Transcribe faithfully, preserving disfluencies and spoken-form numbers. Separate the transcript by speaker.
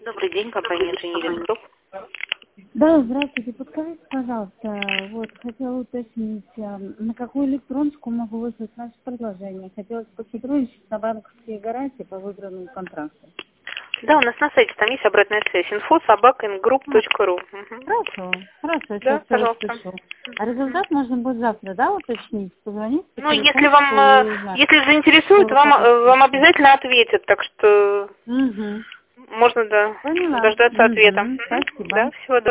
Speaker 1: Добрый день, компания Engineering Group.
Speaker 2: Да, здравствуйте. Подскажите, пожалуйста, вот хотела уточнить, а, на какую электронку могу выслать наше предложение? Хотелось бы сотрудничать на банковские гарантии по выбранному контракту.
Speaker 1: Да, у нас на сайте там есть обратная связь. инфо собака ингрупп точка ру. Угу.
Speaker 2: Хорошо, хорошо,
Speaker 1: Да,
Speaker 2: сейчас я
Speaker 1: пожалуйста.
Speaker 2: распишу. А результат можно будет завтра, да, уточнить? Позвонить по
Speaker 1: Ну, если
Speaker 2: телефончику
Speaker 1: вам, э,
Speaker 2: и узнать,
Speaker 1: если
Speaker 2: что
Speaker 1: заинтересует,
Speaker 2: вы
Speaker 1: вам,
Speaker 2: хотите
Speaker 1: э, вам
Speaker 2: уточнить.
Speaker 1: обязательно ответят, так что
Speaker 2: Угу.
Speaker 1: можно, да,
Speaker 2: Поняла.
Speaker 1: дождаться ответа.
Speaker 2: Угу.
Speaker 1: Мгм.
Speaker 2: Спасибо.
Speaker 1: Да, всего доброго.